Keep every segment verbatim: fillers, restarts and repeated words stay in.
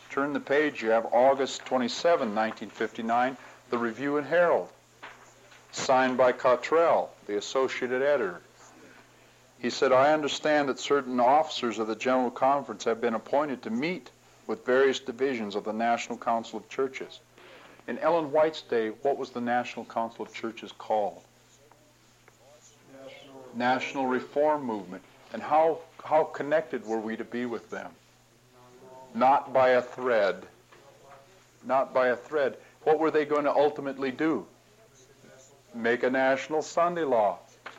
Turn the page, you have August twenty-seventh, nineteen fifty-nine, the Review and Herald, signed by Cottrell, the associated editor. He said, I understand that certain officers of the General Conference have been appointed to meet with various divisions of the National Council of Churches. In Ellen White's day, what was the National Council of Churches called? National, National Reform Movement. And how, how connected were we to be with them? Not by a thread. Not by a thread. What were they going to ultimately do? Make a national Sunday law.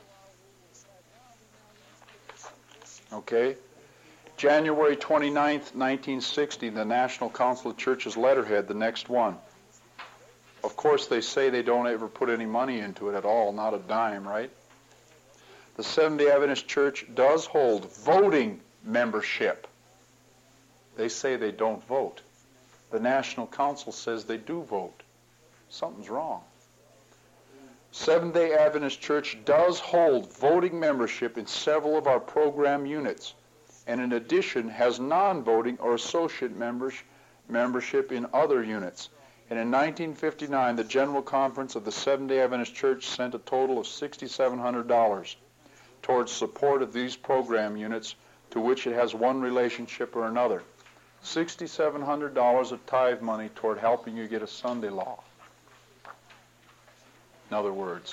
Okay? January twenty-ninth, nineteen sixty, the National Council of Churches letterhead, the next one. Of course, they say they don't ever put any money into it at all, not a dime, right? The Seventh-day Adventist Church does hold voting membership. They say they don't vote. The National Council says they do vote. Something's wrong. Seventh-day Adventist Church does hold voting membership in several of our program units, and in addition has non-voting or associate members, membership in other units. And in nineteen fifty-nine, the General Conference of the Seventh-day Adventist Church sent a total of six thousand seven hundred dollars towards support of these program units to which it has one relationship or another. six thousand seven hundred dollars of tithe money toward helping you get a Sunday law. In other words,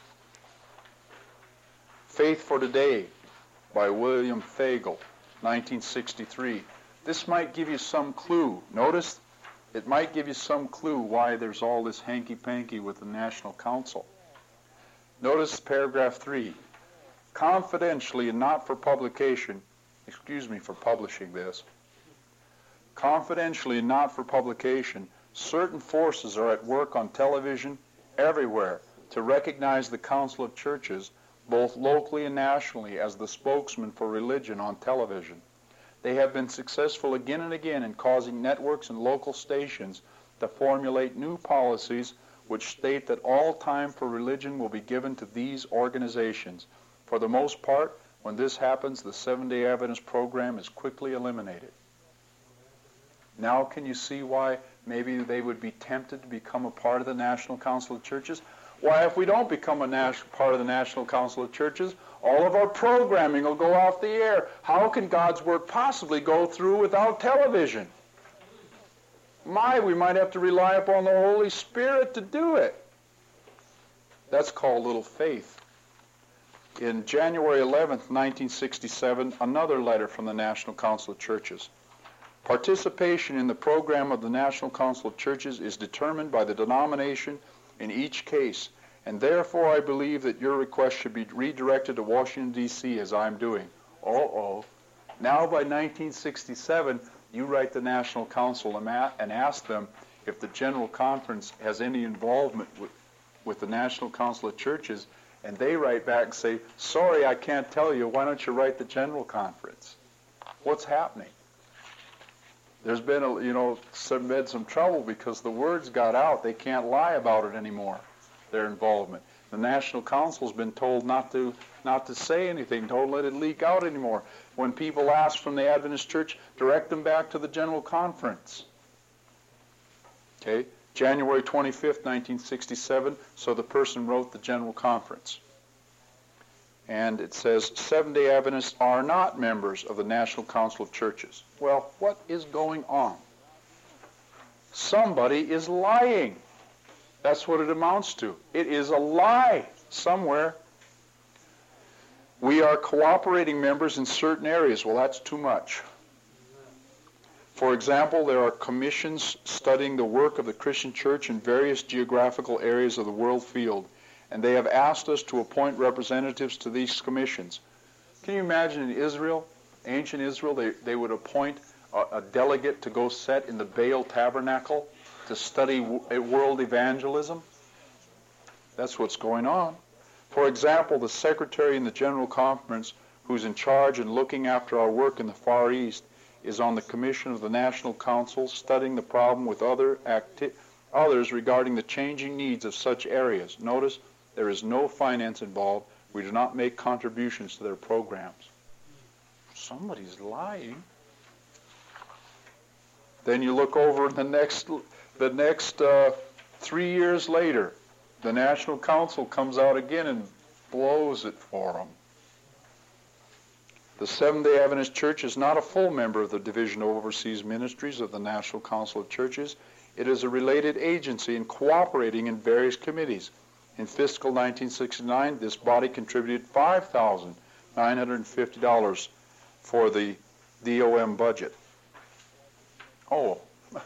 Faith for Today by William Fagel, nineteen sixty-three. This might give you some clue. Notice, it might give you some clue why there's all this hanky-panky with the National Council. Notice paragraph three. Confidentially and not for publication, excuse me for publishing this, confidentially and not for publication, certain forces are at work on television everywhere to recognize the Council of Churches, both locally and nationally, as the spokesman for religion on television. They have been successful again and again in causing networks and local stations to formulate new policies which state that all time for religion will be given to these organizations. For the most part, when this happens, the Seventh-day Adventist program is quickly eliminated. Now can you see why maybe they would be tempted to become a part of the National Council of Churches? Why, if we don't become a national, part of the National Council of Churches, all of our programming will go off the air. How can God's Word possibly go through without television? My, we might have to rely upon the Holy Spirit to do it. That's called little faith. In January eleventh, nineteen sixty-seven, another letter from the National Council of Churches. Participation in the program of the National Council of Churches is determined by the denomination in each case, and therefore I believe that your request should be redirected to Washington, D C as I'm doing. Uh-oh. Now by nineteen sixty-seven, you write the National Council and ask them if the General Conference has any involvement with, with the National Council of Churches, and they write back and say, sorry, I can't tell you. Why don't you write the General Conference? What's happening? There's been, a, you know, some, been some trouble because the words got out. They can't lie about it anymore, their involvement. The National Council's been told not to, not to say anything, don't let it leak out anymore. When people ask from the Adventist Church, direct them back to the General Conference. Okay? January twenty-fifth, nineteen sixty-seven, so the person wrote the General Conference. And it says, Seventh-day Adventists are not members of the National Council of Churches. Well, what is going on? Somebody is lying. That's what it amounts to. It is a lie somewhere. We are cooperating members in certain areas. Well, that's too much. For example, there are commissions studying the work of the Christian church in various geographical areas of the world field, and they have asked us to appoint representatives to these commissions. Can you imagine in Israel, ancient Israel, they, they would appoint a, a delegate to go set in the Baal tabernacle to study w- world evangelism? That's what's going on. For example, the secretary in the General Conference, who's in charge and looking after our work in the Far East, is on the commission of the National Council studying the problem with other acti- others regarding the changing needs of such areas. Notice, there is no finance involved. We do not make contributions to their programs. Somebody's lying. Then you look over the next, the next uh, three years later, the National Council comes out again and blows it for them. The Seventh-day Adventist Church is not a full member of the Division of Overseas Ministries of the National Council of Churches. It is a related agency and cooperating in various committees. In fiscal nineteen sixty-nine, this body contributed five thousand nine hundred fifty dollars for the D O M budget. Oh, what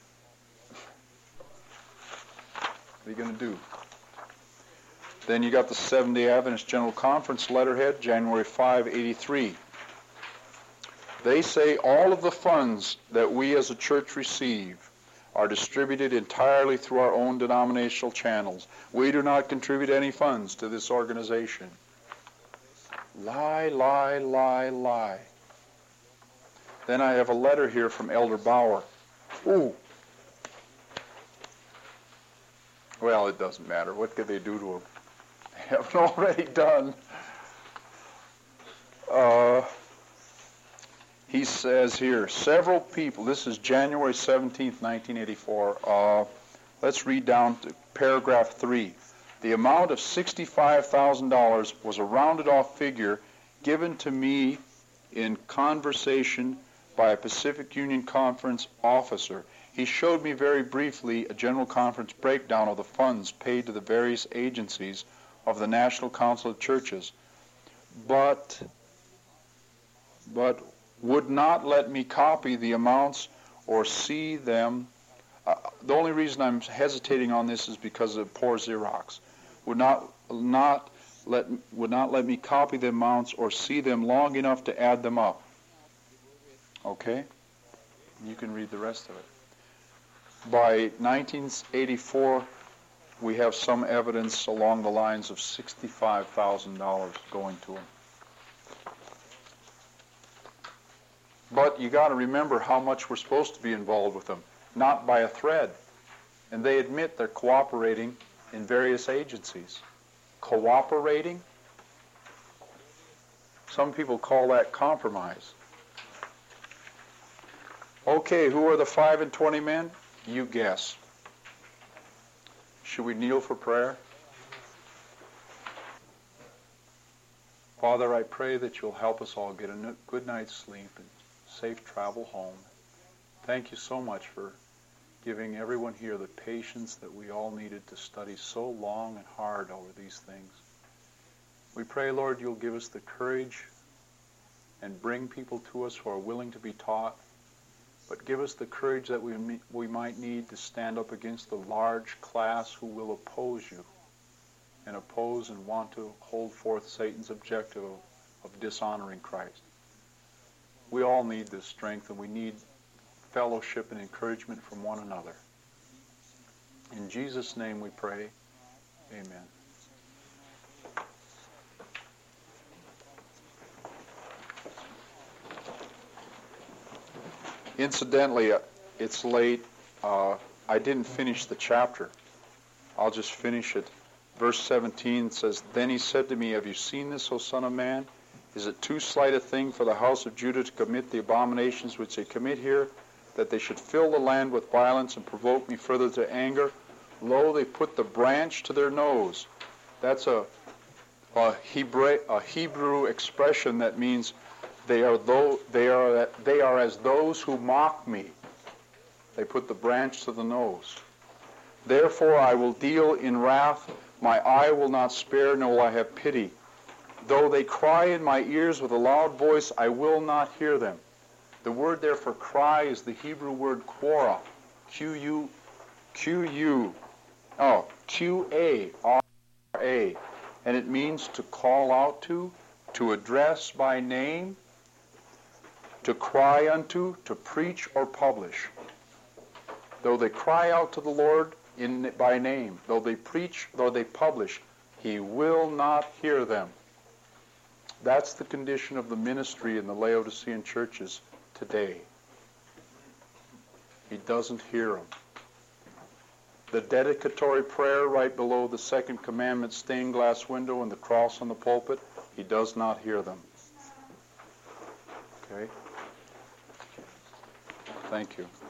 are you going to do? Then you got the Seventh-day Adventist General Conference letterhead, January fifth, eighty-three. They say all of the funds that we as a church receive are distributed entirely through our own denominational channels. We do not contribute any funds to this organization. Lie, lie, lie, lie. Then I have a letter here from Elder Bauer. Ooh. Well, it doesn't matter. What could they do to him? They haven't already done. Uh, he says here, several people, this is January seventeenth, nineteen eighty-four. Uh, let's read down to paragraph three. The amount of sixty-five thousand dollars was a rounded off figure given to me in conversation by a Pacific Union Conference officer. He showed me very briefly a General Conference breakdown of the funds paid to the various agencies of the National Council of Churches, but, but would not let me copy the amounts or see them. Uh, the only reason I'm hesitating on this is because of poor Xerox. Would not, not let, would not let me copy the amounts or see them long enough to add them up. Okay? You can read the rest of it. By nineteen eighty-four, we have some evidence along the lines of sixty-five thousand dollars going to them. But you got to remember how much we're supposed to be involved with them, not by a thread. And they admit they're cooperating in various agencies. Cooperating? Some people call that compromise. Okay, who are the five and twenty men? You guess. Should we kneel for prayer? Father, I pray that you'll help us all get a good night's sleep and safe travel home. Thank you so much for giving everyone here the patience that we all needed to study so long and hard over these things. We pray, Lord, you'll give us the courage and bring people to us who are willing to be taught, but give us the courage that we we might need to stand up against the large class who will oppose you and oppose and want to hold forth Satan's objective of, of dishonoring Christ. We all need this strength, and we need fellowship and encouragement from one another. In Jesus' name we pray. Amen. Incidentally, uh, it's late. Uh, I didn't finish the chapter. I'll just finish it. Verse seventeen says, Then he said to me, Have you seen this, O son of man? Is it too slight a thing for the house of Judah to commit the abominations which they commit here, that they should fill the land with violence and provoke me further to anger? Lo, they put the branch to their nose. That's a, a, Hebrew, a Hebrew expression that means They are, though, they, are, they are as those who mock me. They put the branch to the nose. Therefore I will deal in wrath. My eye will not spare, nor will I have pity. Though they cry in my ears with a loud voice, I will not hear them. The word there for cry is the Hebrew word quora. Q U, Q U, oh, Q A R A. And it means to call out to, to address by name, to cry unto, to preach or publish. Though they cry out to the Lord in by name, though they preach, though they publish, he will not hear them. That's the condition of the ministry in the Laodicean churches today. He doesn't hear them. The dedicatory prayer right below the second commandment stained glass window and the cross on the pulpit, he does not hear them. Okay? Thank you.